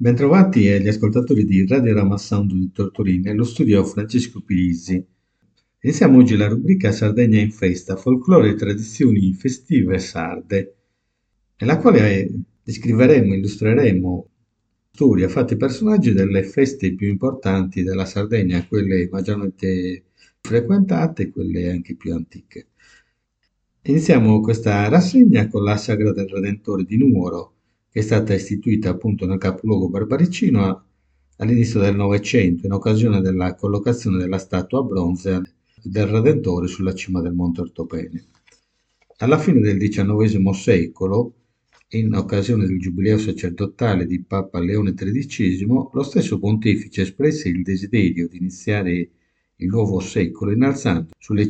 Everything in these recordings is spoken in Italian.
Bentrovati agli ascoltatori di Radio Rama Sound di Tortolini e lo studio Francesco Pirisi. Iniziamo oggi la rubrica Sardegna in festa, folklore e tradizioni festive sarde, nella quale descriveremo e illustreremo storie, fatti e personaggi delle feste più importanti della Sardegna, quelle maggiormente frequentate e quelle anche più antiche. Iniziamo questa rassegna con la Sagra del Redentore di Nuoro, che è stata istituita appunto nel capoluogo barbaricino all'inizio del Novecento, in occasione della collocazione della statua bronzea del Redentore sulla cima del Monte Ortobene. Alla fine del XIX secolo, in occasione del giubileo sacerdotale di Papa Leone XIII, lo stesso pontefice espresse il desiderio di iniziare il nuovo secolo innalzando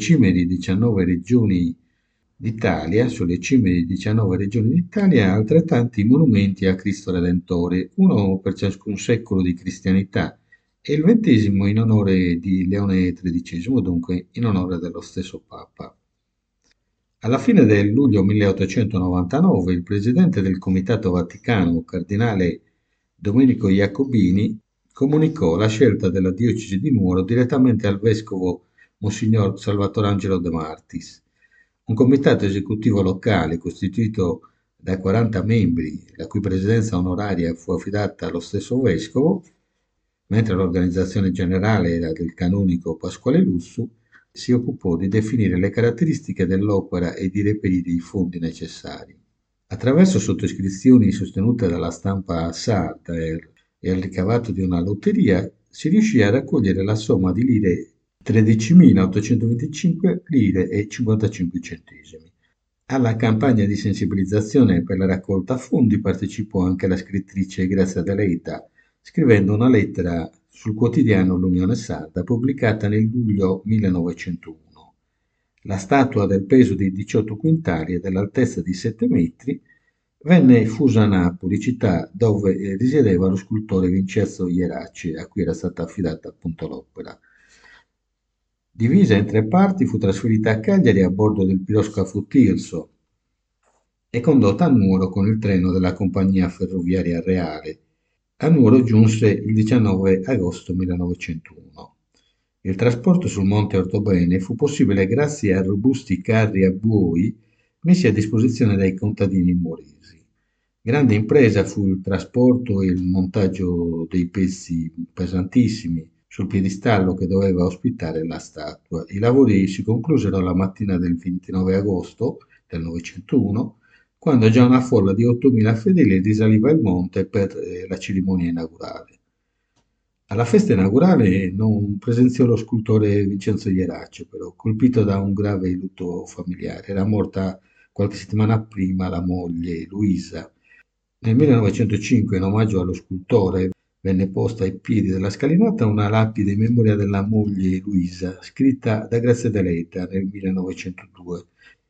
sulle cime di 19 regioni d'Italia altrettanti monumenti a Cristo Redentore, uno per ciascun secolo di cristianità, e il XX in onore di Leone XIII, dunque in onore dello stesso Papa. Alla fine del luglio 1899 il presidente del Comitato Vaticano, cardinale Domenico Jacobini, comunicò la scelta della diocesi di Nuoro direttamente al vescovo Monsignor Salvatore Angelo De Martis. Un comitato esecutivo locale costituito da 40 membri, la cui presidenza onoraria fu affidata allo stesso vescovo, mentre l'organizzazione generale era del canonico Pasquale Lussu, si occupò di definire le caratteristiche dell'opera e di reperire i fondi necessari. Attraverso sottoscrizioni sostenute dalla stampa sarda e il ricavato di una lotteria, si riuscì a raccogliere la somma di lire 13.825 lire e 55 centesimi. Alla campagna di sensibilizzazione per la raccolta fondi partecipò anche la scrittrice Grazia Deledda, scrivendo una lettera sul quotidiano L'Unione Sarda, pubblicata nel luglio 1901. La statua del peso di 18 quintali e dell'altezza di 7 metri venne fusa a Napoli, città dove risiedeva lo scultore Vincenzo Ierace, a cui era stata affidata appunto l'opera. Divisa in tre parti, fu trasferita a Cagliari a bordo del piroscafo Tirso e condotta a Nuoro con il treno della Compagnia Ferroviaria Reale. A Nuoro giunse il 19 agosto 1901. Il trasporto sul Monte Ortobene fu possibile grazie a robusti carri a buoi messi a disposizione dai contadini nuoresi. Grande impresa fu il trasporto e il montaggio dei pezzi pesantissimi sul piedistallo che doveva ospitare la statua. I lavori si conclusero la mattina del 29 agosto del 901, quando già una folla di 8.000 fedeli risaliva il monte per la cerimonia inaugurale. Alla festa inaugurale non presenziò lo scultore Vincenzo Ieraccio, però, colpito da un grave lutto familiare. Era morta qualche settimana prima la moglie Luisa. Nel 1905, in omaggio allo scultore, venne posta ai piedi della scalinata una lapide in memoria della moglie Luisa, scritta da Grazia Deledda nel 1902,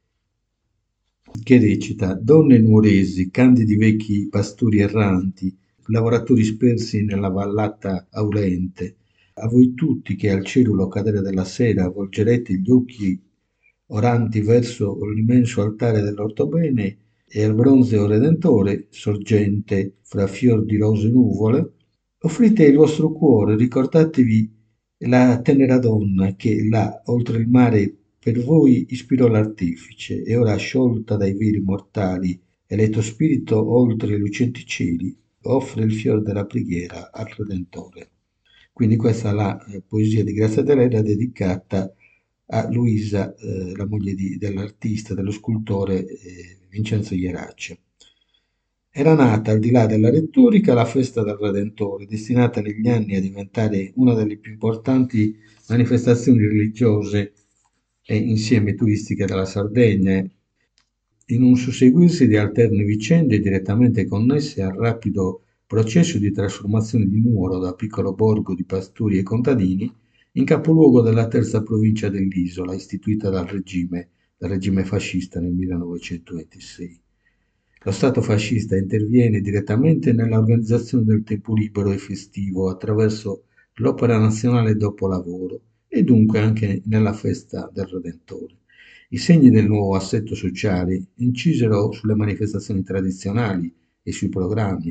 che recita: Donne nuoresi, candidi vecchi pastori erranti, lavoratori spersi nella vallata aulente, a voi tutti che al cerulo cadere della sera volgerete gli occhi oranti verso l'immenso altare dell'ortobene e al bronzeo redentore, sorgente fra fior di rose nuvole, offrite il vostro cuore, ricordatevi la tenera donna che là, oltre il mare, per voi ispirò l'artefice, e ora sciolta dai veli mortali, eletto spirito oltre i lucenti cieli, offre il fior della preghiera al Redentore. Quindi questa è la poesia di Grazia Deledda dedicata a Luisa, la moglie dell'artista, dello scultore Vincenzo Ierace. Era nata, al di là della retorica, la festa del Redentore, destinata negli anni a diventare una delle più importanti manifestazioni religiose e insieme turistiche della Sardegna, in un susseguirsi di alterne vicende direttamente connesse al rapido processo di trasformazione di Nuoro da piccolo borgo di pastori e contadini in capoluogo della terza provincia dell'isola, istituita dal regime fascista nel 1926. Lo Stato fascista interviene direttamente nell'organizzazione del tempo libero e festivo attraverso l'Opera Nazionale Dopolavoro e dunque anche nella festa del Redentore. I segni del nuovo assetto sociale incisero sulle manifestazioni tradizionali e sui programmi.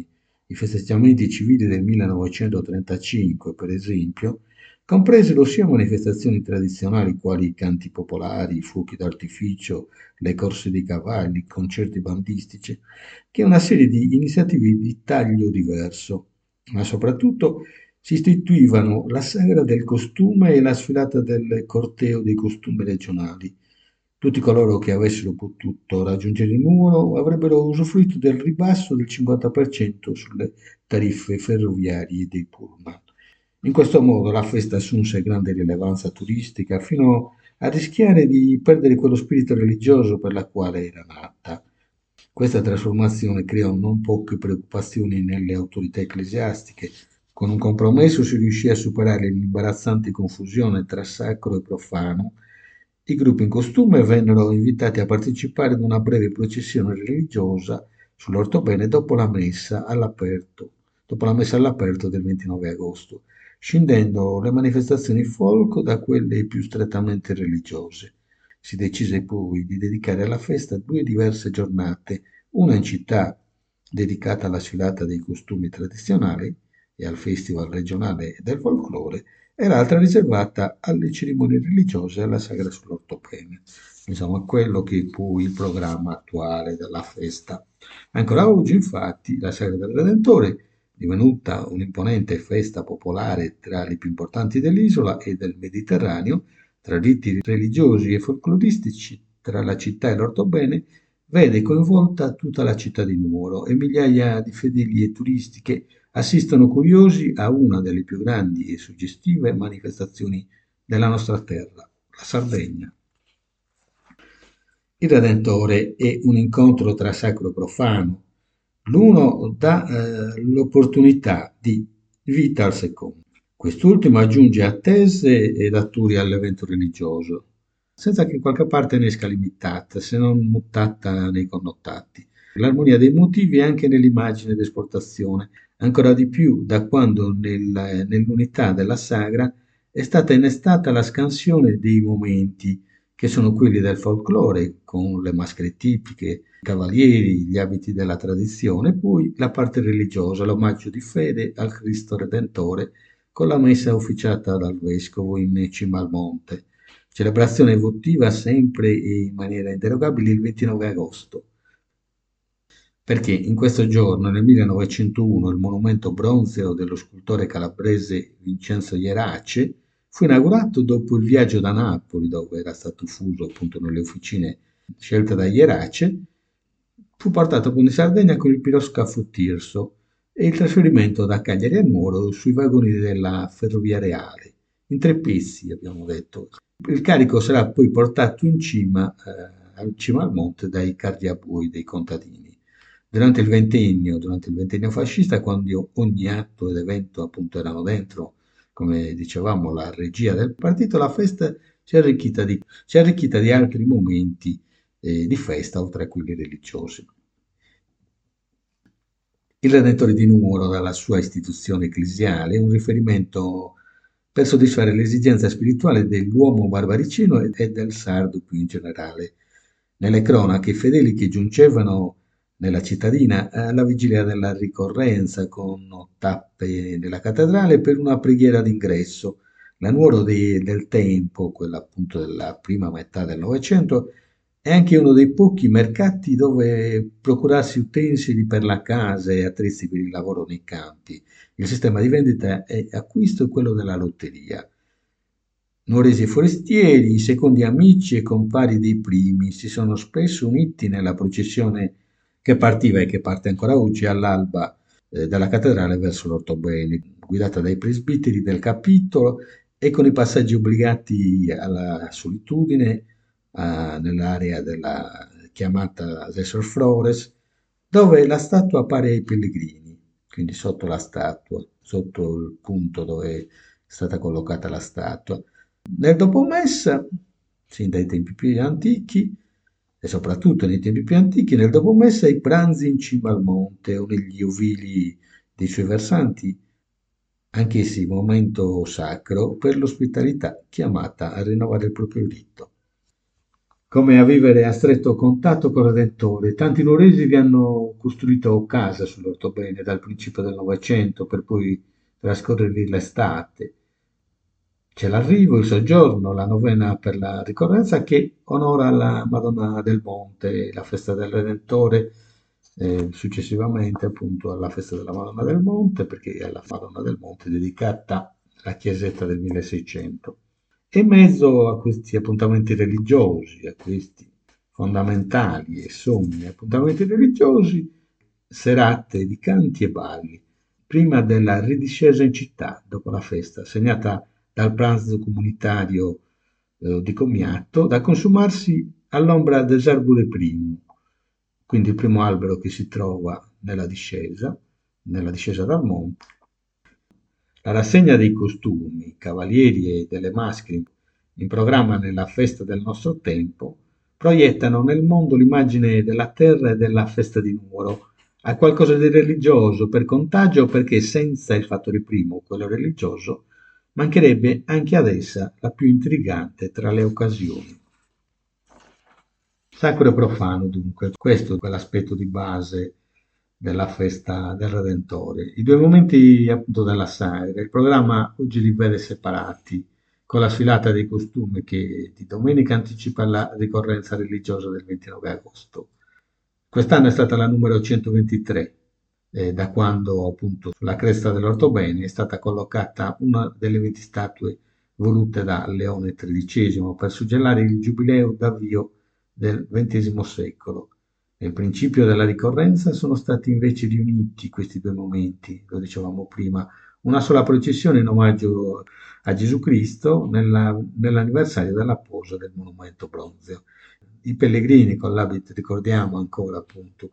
I festeggiamenti civili del 1935, per esempio, compresero sia manifestazioni tradizionali quali i canti popolari, i fuochi d'artificio, le corse di cavalli, i concerti bandistici, che una serie di iniziative di taglio diverso, ma soprattutto si istituivano la sagra del costume e la sfilata del corteo dei costumi regionali. Tutti coloro che avessero potuto raggiungere il numero avrebbero usufruito del ribasso del 50% sulle tariffe ferroviarie dei pullman. In questo modo la festa assunse grande rilevanza turistica fino a rischiare di perdere quello spirito religioso per la quale era nata. Questa trasformazione creò non poche preoccupazioni nelle autorità ecclesiastiche. Con un compromesso si riuscì a superare l'imbarazzante confusione tra sacro e profano. I gruppi in costume vennero invitati a partecipare ad una breve processione religiosa sull'orthobene dopo la messa all'aperto del 29 agosto, scindendo le manifestazioni folk da quelle più strettamente religiose. Si decise poi di dedicare alla festa due diverse giornate, una in città dedicata alla sfilata dei costumi tradizionali e al Festival regionale del folklore, e l'altra riservata alle cerimonie religiose e alla sagra sull'ortopene. Insomma, quello che è poi il programma attuale della festa. Ancora oggi, infatti, la sagra del Redentore, divenuta un'imponente festa popolare tra le più importanti dell'isola e del Mediterraneo, tra riti religiosi e folcloristici tra la città e l'ortobene, vede coinvolta tutta la città di Nuoro e migliaia di fedeli e turisti che assistono curiosi a una delle più grandi e suggestive manifestazioni della nostra terra, la Sardegna. Il Redentore è un incontro tra sacro e profano. L'uno dà l'opportunità di vita al secondo. Quest'ultimo aggiunge attese ed atturi all'evento religioso, senza che qualche parte ne esca limitata, se non mutata nei connotati. L'armonia dei motivi è anche nell'immagine d'esportazione, ancora di più da quando nell'unità della sagra è stata innestata la scansione dei momenti, che sono quelli del folklore, con le maschere tipiche, i cavalieri, gli abiti della tradizione, e poi la parte religiosa, l'omaggio di fede al Cristo Redentore, con la messa ufficiata dal vescovo in cima al monte. Celebrazione votiva sempre e in maniera inderogabile il 29 agosto, perché in questo giorno, nel 1901, il monumento bronzeo dello scultore calabrese Vincenzo Ierace fu inaugurato dopo il viaggio da Napoli, dove era stato fuso appunto nelle officine scelte da Ierace, fu portato poi in Sardegna con il piroscafo Tirso e il trasferimento da Cagliari a Nuoro sui vagoni della Ferrovia Reale, in tre pezzi abbiamo detto. Il carico sarà poi portato in cima al monte dai carri a bui dei contadini. Durante il ventennio fascista, quando ogni atto ed evento appunto erano dentro, come dicevamo, la regia del partito, la festa si è arricchita di altri momenti di festa, oltre a quelli religiosi. Il Redentore di Nuoro, dalla sua istituzione ecclesiale, è un riferimento per soddisfare l'esigenza spirituale dell'uomo barbaricino e del sardo più in generale. Nelle cronache, i fedeli che giungevano nella cittadina alla vigilia della ricorrenza con tappe nella cattedrale per una preghiera d'ingresso. La Nuoro del tempo, quella appunto della prima metà del Novecento, è anche uno dei pochi mercati dove procurarsi utensili per la casa e attrezzi per il lavoro nei campi. Il sistema di vendita e acquisto è quello della lotteria. Nuoresi e forestieri, i secondi amici e compari dei primi, si sono spesso uniti nella processione che partiva e che parte ancora oggi all'alba dalla cattedrale verso l'Ortobene, guidata dai presbiteri del capitolo e con i passaggi obbligati alla solitudine nell'area della chiamata Desert Flores, dove la statua appare ai pellegrini, quindi sotto la statua, sotto il punto dove è stata collocata la statua. Nel dopomessa, sin dai tempi più antichi, e soprattutto nei tempi più antichi, nel dopomessa i pranzi in cima al monte o negli ovili dei suoi versanti, anch'essi momento sacro per l'ospitalità chiamata a rinnovare il proprio rito. come a vivere a stretto contatto col Redentore. Tanti nuoresi vi hanno costruito casa sull'Ortobene dal principio del Novecento per poi trascorrervi l'estate. C'è l'arrivo, il soggiorno, la novena per la ricorrenza che onora la Madonna del Monte, la festa del Redentore, successivamente appunto alla festa della Madonna del Monte, perché è alla Madonna del Monte dedicata la chiesetta del 1600. E in mezzo a questi appuntamenti religiosi, a questi fondamentali e sommi appuntamenti religiosi, serate di canti e balli, prima della ridiscesa in città dopo la festa, segnata dal pranzo comunitario di commiato, da consumarsi all'ombra del Zerbule primo, quindi il primo albero che si trova nella discesa dal monte. La rassegna dei costumi, cavalieri e delle maschere in programma nella festa del nostro tempo proiettano nel mondo l'immagine della terra e della festa di Nuoro, a qualcosa di religioso per contagio perché senza il fattore primo, quello religioso, mancherebbe anche ad essa la più intrigante tra le occasioni. Sacro e profano, dunque, questo è quell'aspetto di base della festa del Redentore. I due momenti appunto della sagra, il programma oggi li vede separati, con la sfilata dei costumi che di domenica anticipa la ricorrenza religiosa del 29 agosto. Quest'anno è stata la numero 123, da quando appunto sulla cresta dell'Ortobene è stata collocata una delle 20 statue volute da Leone XIII per suggellare il giubileo d'avvio del XX secolo. Nel principio della ricorrenza sono stati invece riuniti questi due momenti, lo dicevamo prima, una sola processione in omaggio a Gesù Cristo nell'anniversario della posa del monumento bronzeo. I pellegrini con l'abito, ricordiamo ancora appunto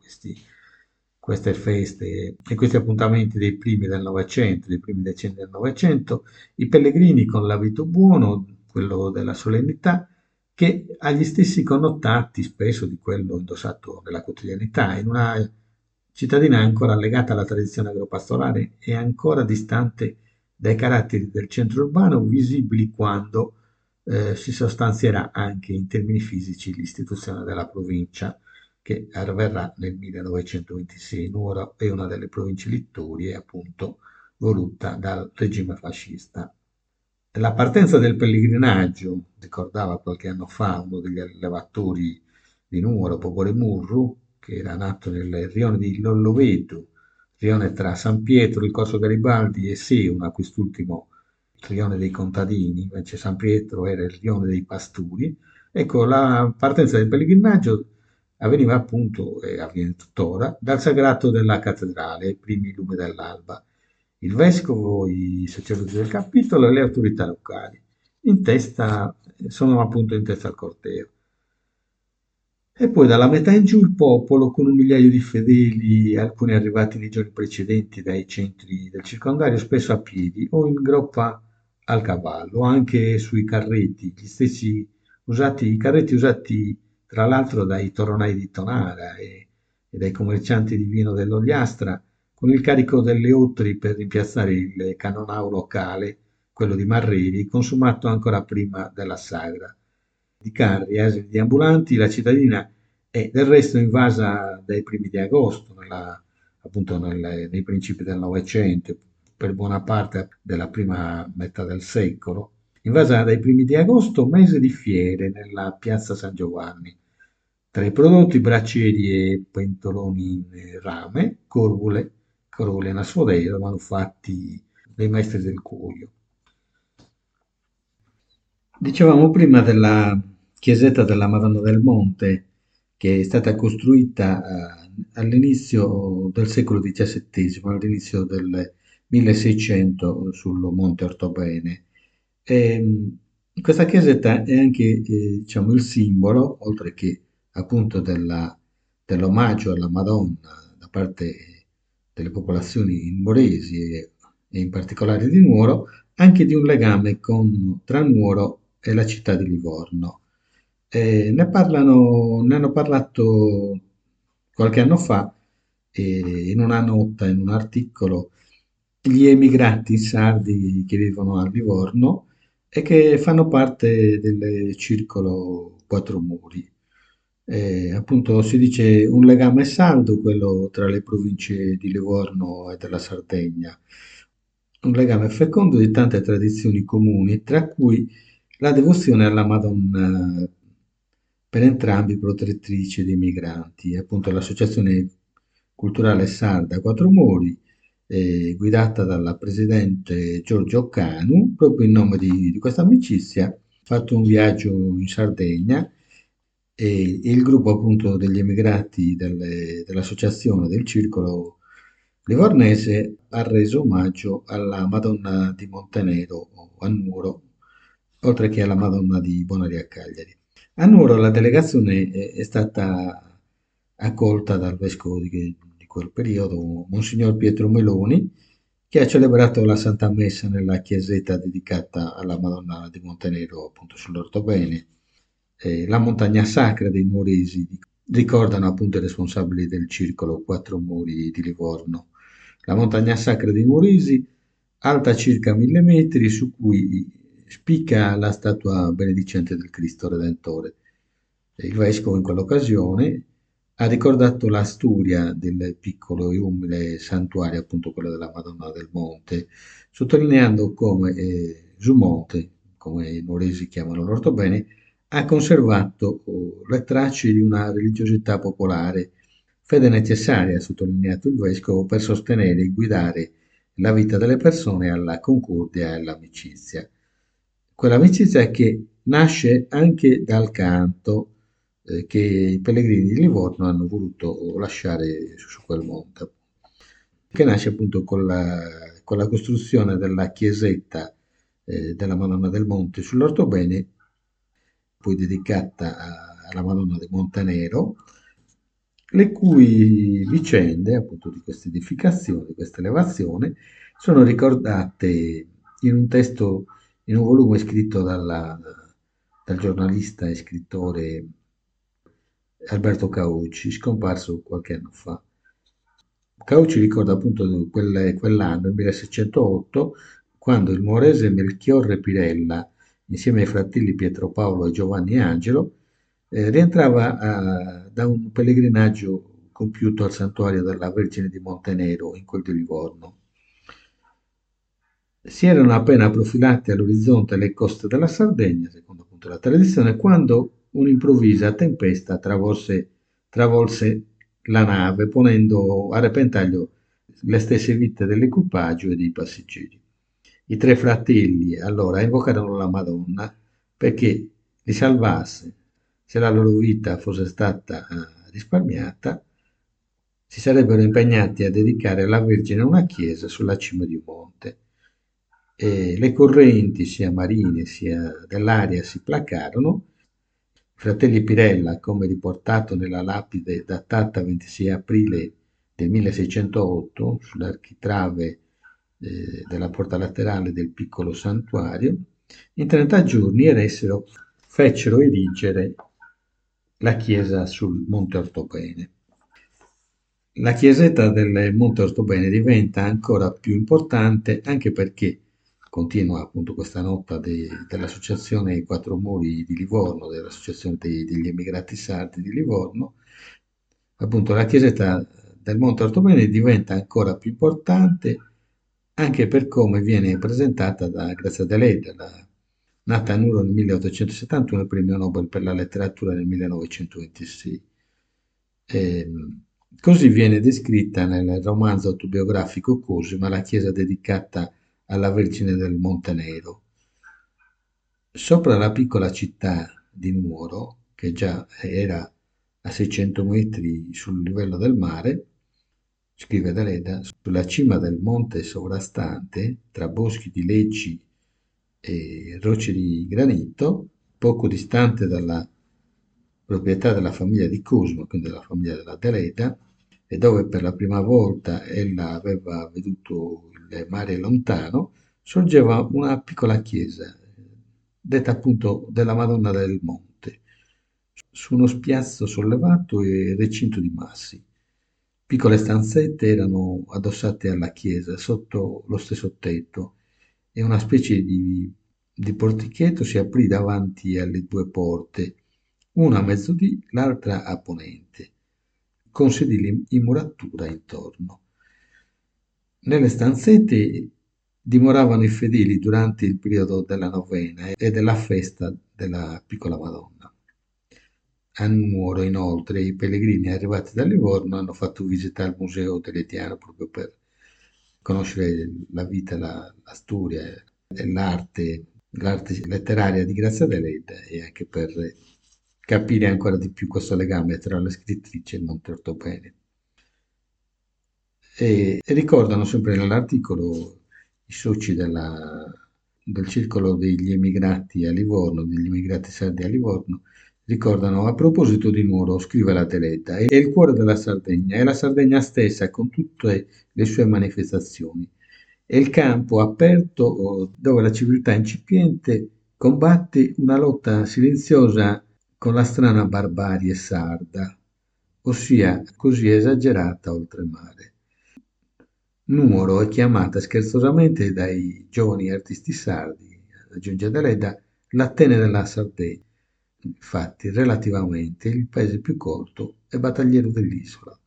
queste feste e questi appuntamenti dei primi del Novecento, dei primi decenni del Novecento, i pellegrini con l'abito buono, quello della solennità, che ha gli stessi connotati spesso di quello indossato nella quotidianità, in una cittadina ancora legata alla tradizione agropastorale e ancora distante dai caratteri del centro urbano, visibili quando si sostanzierà anche in termini fisici l'istituzione della provincia che avverrà nel 1926. Nuoro è una delle province littorie, appunto, voluta dal regime fascista. La partenza del pellegrinaggio, ricordava qualche anno fa uno degli allevatori di Nuoro, Popore Murru, che era nato nel rione di Lolloveto, rione tra San Pietro, il Corso Garibaldi e Seuna, quest'ultimo il rione dei contadini, invece San Pietro era il rione dei pastori. Ecco, la partenza del pellegrinaggio avveniva appunto, e avviene tuttora, dal sagrato della cattedrale, ai primi lumi dell'alba. Il vescovo, i sacerdoti del capitolo e le autorità locali. In testa, sono appunto in testa al corteo. E poi dalla metà in giù il popolo, con un migliaio di fedeli, alcuni arrivati nei giorni precedenti dai centri del circondario, spesso a piedi o in groppa al cavallo, anche sui carretti, gli stessi usati, i carretti usati tra l'altro dai toronai di Tonara e dai commercianti di vino dell'Ogliastra, con il carico delle ottri per rimpiazzare il canonau locale, quello di Marreri, consumato ancora prima della sagra. Di carri, asini di ambulanti, la cittadina è del resto invasa dai primi di agosto, appunto nei principi del Novecento, per buona parte della prima metà del secolo, invasa dai primi di agosto, mese di fiere nella piazza San Giovanni. Tra i prodotti braccieri e pentoloni in rame, corvule in asfodero, manufatti dei maestri del cuoio. Dicevamo prima della chiesetta della Madonna del Monte, che è stata costruita all'inizio del secolo XVII, all'inizio del 1600 sul Monte Ortobene. Questa chiesetta è anche, diciamo, il simbolo, oltre che appunto dell'omaggio alla Madonna da parte delle popolazioni nuoresi e in particolare di Nuoro, anche di un legame tra Nuoro e la città di Livorno. Ne hanno parlato qualche anno fa in una nota, in un articolo, gli emigranti sardi che vivono a Livorno e che fanno parte del circolo quattro muri. Appunto si dice un legame saldo, quello tra le province di Livorno e della Sardegna, un legame fecondo di tante tradizioni comuni, tra cui la devozione alla Madonna, per entrambi protettrice dei migranti. Appunto l'Associazione Culturale Sarda Quattro Mori, guidata dalla presidente Giorgio Canu, proprio in nome di questa amicizia, ha fatto un viaggio in Sardegna e il gruppo appunto degli emigrati dell'associazione del circolo livornese ha reso omaggio alla Madonna di Montenero a Nuoro, oltre che alla Madonna di Bonaria a Cagliari. A Nuoro la delegazione è stata accolta dal vescovo di quel periodo, Monsignor Pietro Meloni, che ha celebrato la Santa Messa nella chiesetta dedicata alla Madonna di Montenero, appunto sull'Ortobene. La montagna sacra dei Nuoresi ricordano appunto i responsabili del circolo Quattro Muri di Livorno. La montagna sacra dei Nuoresi, alta circa 1000 metri, su cui spicca la statua benedicente del Cristo Redentore. Il vescovo in quell'occasione ha ricordato la storia del piccolo e umile santuario, appunto quello della Madonna del Monte, sottolineando come Monte, come i nuoresi chiamano l'ortobene, ha conservato le tracce di una religiosità popolare, fede necessaria, ha sottolineato il vescovo, per sostenere e guidare la vita delle persone alla concordia e all'amicizia. Quell'amicizia che nasce anche dal canto che i pellegrini di Livorno hanno voluto lasciare su quel monte, che nasce appunto con la costruzione della chiesetta della Madonna del Monte sull'Ortobene, poi dedicata alla Madonna di Montenero, le cui vicende, appunto di questa edificazione, di questa elevazione, sono ricordate in un testo, in un volume scritto dal giornalista e scrittore Alberto Caucci, scomparso qualche anno fa. Caucci ricorda appunto quell'anno, il 1608, quando il nuorese Melchiorre Pirella, insieme ai fratelli Pietro Paolo e Giovanni Angelo, rientrava da un pellegrinaggio compiuto al santuario della Vergine di Montenero, in quel di Livorno. Si erano appena profilate all'orizzonte le coste della Sardegna, secondo appunto la tradizione, quando un'improvvisa tempesta travolse la nave, ponendo a repentaglio le stesse vite dell'equipaggio e dei passeggeri. I tre fratelli allora invocarono la Madonna perché li salvasse. Se la loro vita fosse stata risparmiata, si sarebbero impegnati a dedicare alla Vergine una chiesa sulla cima di un monte. Le correnti sia marine sia dell'aria si placarono. I fratelli Pirella, come riportato nella lapide datata 26 aprile del 1608 sull'architrave della porta laterale del piccolo santuario, in 30 giorni fecero erigere la chiesa sul Monte Ortobene. La chiesetta del Monte Ortobene diventa ancora più importante anche perché, continua appunto questa nota dell'Associazione Quattro Muri di Livorno, dell'Associazione degli Emigrati Sardi di Livorno, appunto la chiesetta del Monte Ortobene diventa ancora più importante anche per come viene presentata da Grazia Deledda, nata a Nuoro nel 1871 e premio Nobel per la letteratura nel 1926. Così viene descritta nel romanzo autobiografico Cosima la chiesa dedicata alla Vergine del Montenero. Sopra la piccola città di Nuoro, che già era a 600 metri sul livello del mare, scrive Daleda, sulla cima del monte sovrastante, tra boschi di leggi e rocce di granito, poco distante dalla proprietà della famiglia di Cosmo, quindi della famiglia della Daleda, e dove per la prima volta ella aveva veduto il mare lontano, sorgeva una piccola chiesa, detta appunto della Madonna del Monte, su uno spiazzo sollevato e recinto di massi. Piccole stanzette erano addossate alla chiesa, sotto lo stesso tetto, e una specie di portichetto si aprì davanti alle due porte, una a mezzodì, l'altra a ponente, con sedili in muratura intorno. Nelle stanzette dimoravano i fedeli durante il periodo della novena e della festa della Piccola Madonna. A Nuoro, inoltre, i pellegrini arrivati da Livorno hanno fatto visita al Museo Teretiano proprio per conoscere la vita, la storia e l'arte letteraria di Grazia Deledda e anche per capire ancora di più questo legame tra la scrittrice e il Monte Ortobene. E ricordano sempre nell'articolo i soci del circolo degli emigrati a Livorno, degli immigrati sardi a Livorno, ricordano a proposito di Nuoro, scrive la Teletta, è il cuore della Sardegna, è la Sardegna stessa con tutte le sue manifestazioni. È il campo aperto dove la civiltà incipiente combatte una lotta silenziosa con la strana barbarie sarda, ossia così esagerata oltremare. Nuoro è chiamata scherzosamente dai giovani artisti sardi, aggiunge Deledda, l'Atene della Sardegna, infatti relativamente il paese più colto e battagliero dell'isola.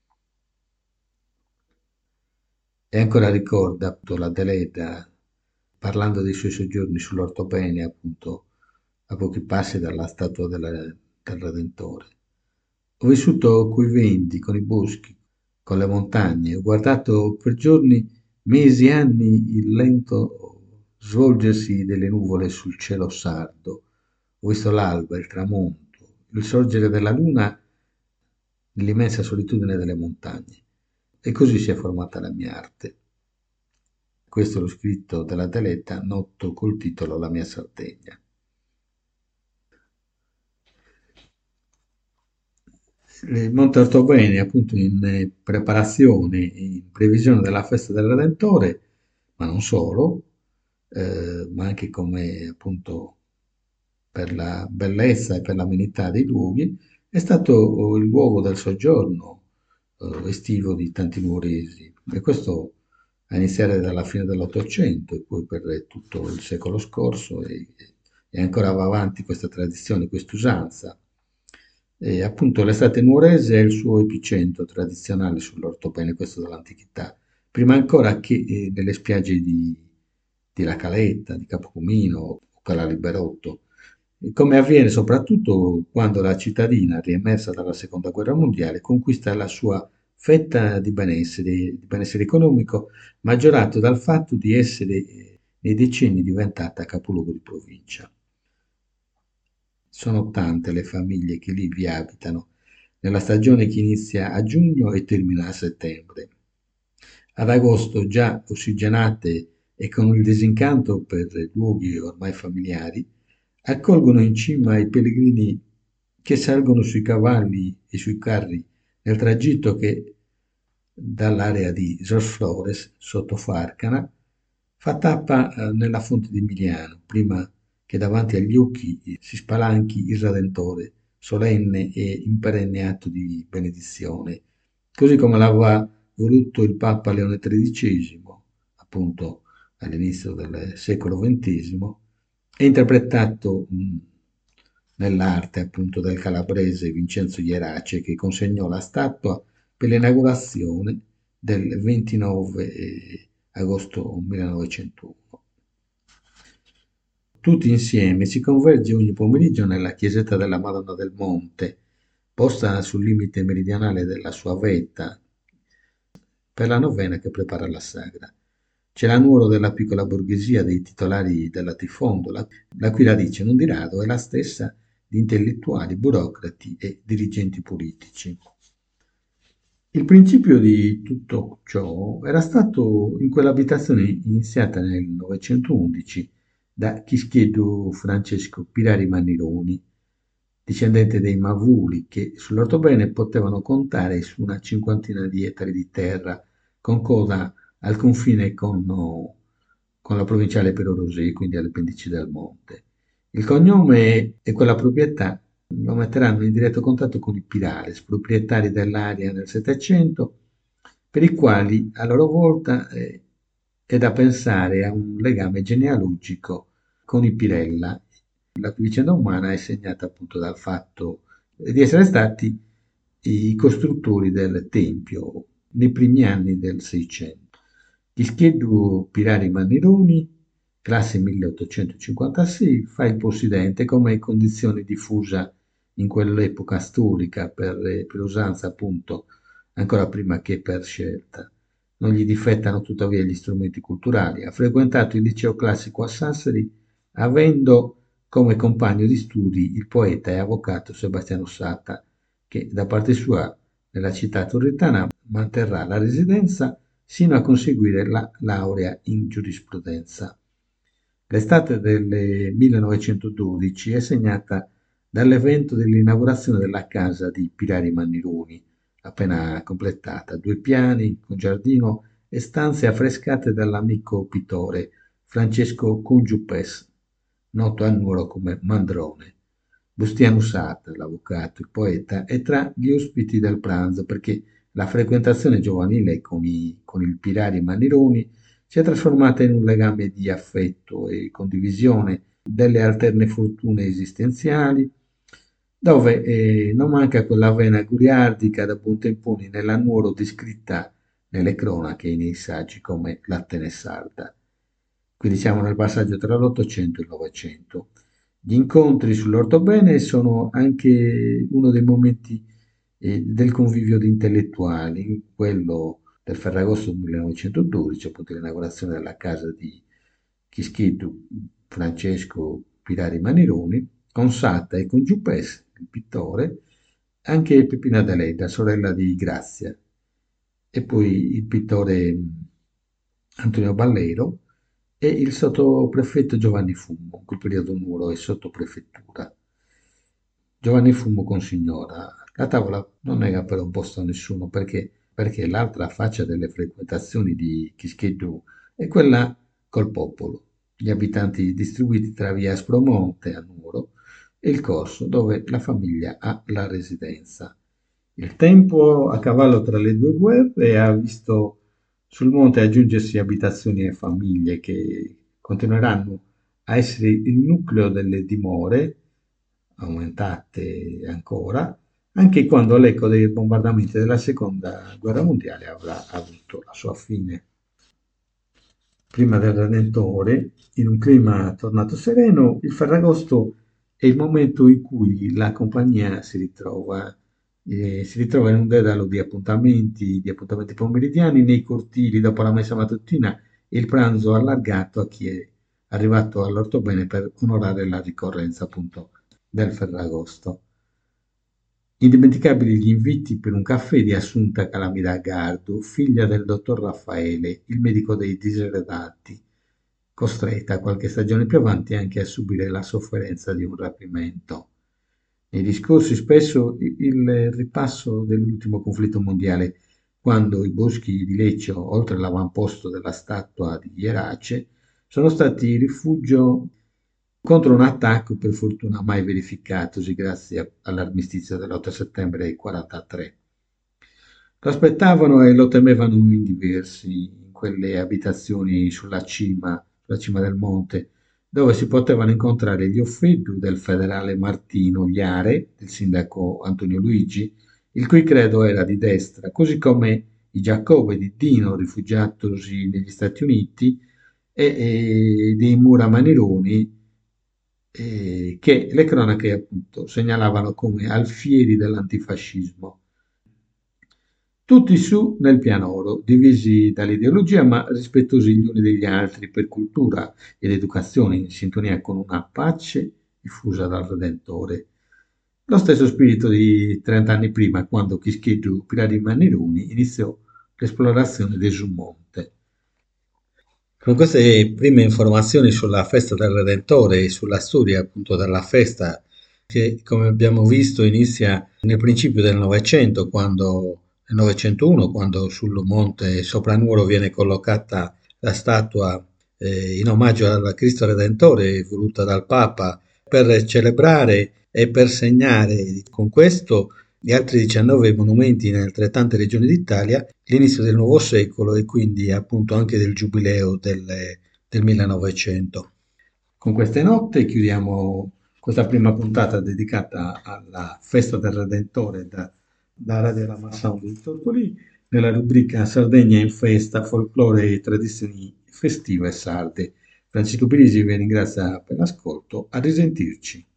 E ancora ricorda appunto la Deledda, parlando dei suoi soggiorni sull'Ortobene, appunto a pochi passi dalla statua del Redentore. Ho vissuto coi venti, con i boschi, con le montagne, ho guardato per giorni, mesi, anni il lento svolgersi delle nuvole sul cielo sardo. Ho visto l'alba, il tramonto, il sorgere della luna nell'immensa solitudine delle montagne. E così si è formata la mia arte. Questo è lo scritto della Teletta, noto col titolo La mia Sardegna. Il Monte Ortobene, appunto, in preparazione, in previsione della festa del Redentore, ma non solo, ma anche come appunto per la bellezza e per l'amenità dei luoghi, è stato il luogo del soggiorno estivo di tanti nuoresi. E questo a iniziare dalla fine dell'Ottocento e poi per tutto il secolo scorso e ancora va avanti questa tradizione, quest'usanza. E appunto l'estate nuorese è il suo epicentro tradizionale sull'ortobene, questo dell'antichità, prima ancora che nelle spiagge di La Caletta, di Capocomino o Cala Liberotto, come avviene soprattutto quando la cittadina, riemersa dalla seconda guerra mondiale, conquista la sua fetta di benessere economico, maggiorato dal fatto di essere nei decenni diventata capoluogo di provincia. Sono tante le famiglie che lì vi abitano, nella stagione che inizia a giugno e termina a settembre. Ad agosto, già ossigenate e con il disincanto per luoghi ormai familiari, accolgono in cima i pellegrini che salgono sui cavalli e sui carri nel tragitto che dall'area di Flores, sotto Farcana, fa tappa nella fonte di Miliano, prima che davanti agli occhi si spalanchi il Redentore, solenne e in perenne atto di benedizione, così come l'aveva voluto il Papa Leone XIII, appunto all'inizio del secolo XX, è interpretato nell'arte appunto del calabrese Vincenzo Ierace che consegnò la statua per l'inaugurazione del 29 agosto 1901. Tutti insieme si converge ogni pomeriggio nella chiesetta della Madonna del Monte, posta sul limite meridionale della sua vetta, per la novena che prepara la sagra. C'è la nuoro della piccola borghesia dei titolari del latifondo, la cui radice non di rado è la stessa di intellettuali, burocrati e dirigenti politici. Il principio di tutto ciò era stato in quell'abitazione iniziata nel 911 da Chischiedo Francesco Pirari Manironi, discendente dei Mavuli, che sull'ortobene potevano contare su una cinquantina di ettari di terra con coda al confine con la provinciale Perorosì, quindi alle pendici del monte. Il cognome e quella proprietà lo metteranno in diretto contatto con i Pirares, proprietari dell'area nel Settecento, per i quali a loro volta è da pensare a un legame genealogico con i Pirella, La cui vicenda umana è segnata appunto dal fatto di essere stati i costruttori del Tempio nei primi anni del Seicento. Ischeddu Pirari Manneroni, classe 1856, fa il possidente come condizione diffusa in quell'epoca storica per usanza appunto ancora prima che per scelta. Non gli difettano tuttavia gli strumenti culturali. Ha frequentato il liceo classico a Sassari, avendo come compagno di studi il poeta e avvocato Sebastiano Sata, che da parte sua nella città turritana manterrà la residenza sino a conseguire la laurea in giurisprudenza. L'estate del 1912 è segnata dall'evento dell'inaugurazione della casa di Pirari Mannironi, appena completata, 2 piani con giardino e stanze affrescate dall'amico pittore Francesco Congiupes, noto a Nuoro come Mandrone. Bustiano Sata, l'avvocato, il poeta, è tra gli ospiti del pranzo perché la frequentazione giovanile con il Pirari Mannironi si è trasformata in un legame di affetto e condivisione delle alterne fortune esistenziali, dove non manca quella vena goliardica da buon temponi nella Nuoro descritta nelle cronache e nei saggi come Lattene Sarda. Quindi siamo nel passaggio tra l'Ottocento e il Novecento. Gli incontri sull'ortobene sono anche uno dei momenti del convivio di intellettuali, quello del Ferragosto 1912, appunto l'inaugurazione della casa di Chischeddu Francesco Pirari Manironi, con Satta e con Giuppes, il pittore, anche Peppina D'Aleda, sorella di Grazia, e poi il pittore Antonio Ballero e il sottoprefetto Giovanni Fumo, in quel periodo Nuoro è sottoprefettura. Giovanni Fumo con signora. La tavola non nega però un posto a nessuno perché l'altra faccia delle frequentazioni di Chischeddu è quella col popolo, gli abitanti distribuiti tra via Aspromonte a Nuoro e il Corso, dove la famiglia ha la residenza. Il tempo a cavallo tra le due guerre ha visto sul monte aggiungersi abitazioni e famiglie che continueranno a essere il nucleo delle dimore, aumentate ancora, anche quando l'eco dei bombardamenti della seconda guerra mondiale avrà avuto la sua fine. Prima del Redentore, in un clima tornato sereno, il Ferragosto è il momento in cui la compagnia si ritrova in un dedalo di appuntamenti pomeridiani nei cortili dopo la messa mattutina e il pranzo allargato a chi è arrivato all'ortobene per onorare la ricorrenza appunto del Ferragosto. Indimenticabili gli inviti per un caffè di Assunta Calamita Gardu, figlia del dottor Raffaele, il medico dei diseredati, costretta qualche stagione più avanti anche a subire la sofferenza di un rapimento. Nei discorsi spesso il ripasso dell'ultimo conflitto mondiale, quando i boschi di Leccio, oltre all'avamposto della statua di Jerace, sono stati rifugio contro un attacco per fortuna mai verificatosi grazie all'armistizio dell'8 settembre del 1943. Lo aspettavano e lo temevano in diversi, in quelle abitazioni sulla cima del monte, dove si potevano incontrare gli offedu del federale Martino Liare, del sindaco Antonio Luigi, il cui credo era di destra, così come i Giacobbe di Dino, rifugiatosi negli Stati Uniti, e dei Muramanironi, che le cronache appunto segnalavano come alfieri dell'antifascismo. Tutti su nel pianoro, divisi dall'ideologia ma rispettosi gli uni degli altri per cultura ed educazione, in sintonia con una pace diffusa dal Redentore. Lo stesso spirito di 30 anni prima, quando Chischeddu Pirari Manneroni iniziò l'esplorazione del Monte. Con queste prime informazioni sulla festa del Redentore e sulla storia appunto della festa, che come abbiamo visto inizia nel principio del Novecento, nel 901, quando sul monte sopra Nuoro viene collocata la statua in omaggio al Cristo Redentore voluta dal Papa per celebrare e per segnare con questo gli altri 19 monumenti in altrettante regioni d'Italia, l'inizio del nuovo secolo e quindi appunto anche del giubileo del 1900. Con queste note chiudiamo questa prima puntata dedicata alla festa del Redentore da Radio Lama Sound di Tortolì, nella rubrica Sardegna in festa, folklore e tradizioni festive sarde. Francesco Pirisi vi ringrazia per l'ascolto, a risentirci.